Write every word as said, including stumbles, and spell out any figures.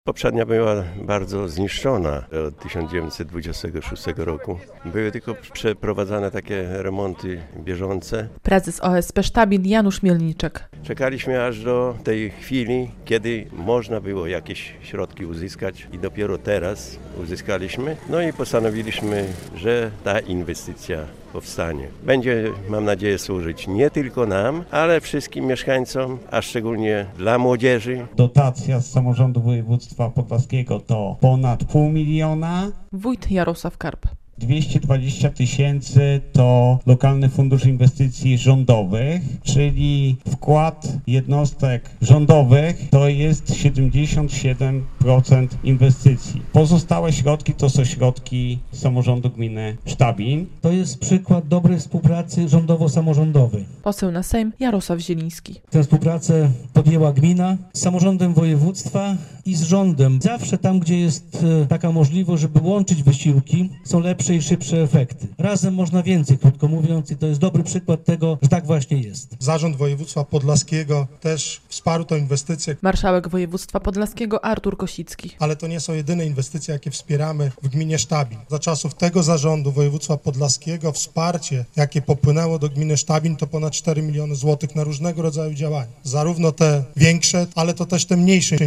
Poprzednia była bardzo zniszczona od tysiąc dziewięćset dwudziestego szóstego roku. Były tylko przeprowadzane takie remonty bieżące. Prezes O S P Sztabin Janusz Mielniczek. Czekaliśmy aż do tej chwili, kiedy można było jakieś środki uzyskać i dopiero teraz uzyskaliśmy. No i postanowiliśmy, że ta inwestycja powstanie. Będzie, mam nadzieję, służyć nie tylko nam, ale wszystkim mieszkańcom, a szczególnie dla młodzieży. Dotacja z samorządu województwa podlaskiego to ponad pół miliona. Wójt Jarosław Karp. dwieście dwadzieścia tysięcy to Lokalny Fundusz Inwestycji Rządowych, czyli wkład jednostek rządowych to jest siedemdziesiąt siedem procent inwestycji. Pozostałe środki to są środki samorządu gminy Sztabin. To jest przykład dobrej współpracy rządowo-samorządowej. Poseł na Sejm Jarosław Zieliński. Tę współpracę podjęła gmina z samorządem województwa i z rządem. Zawsze tam, gdzie jest taka możliwość, żeby łączyć wysiłki, są lepsze i szybsze efekty. Razem można więcej, krótko mówiąc, i to jest dobry przykład tego, że tak właśnie jest. Zarząd Województwa Podlaskiego też wsparł tę inwestycję. Marszałek Województwa Podlaskiego Artur Kosicki. Ale to nie są jedyne inwestycje, jakie wspieramy w gminie Sztabin. Za czasów tego zarządu Województwa Podlaskiego wsparcie, jakie popłynęło do gminy Sztabin, to ponad cztery miliony złotych na różnego rodzaju działania. Zarówno te większe, ale to też te mniejsze.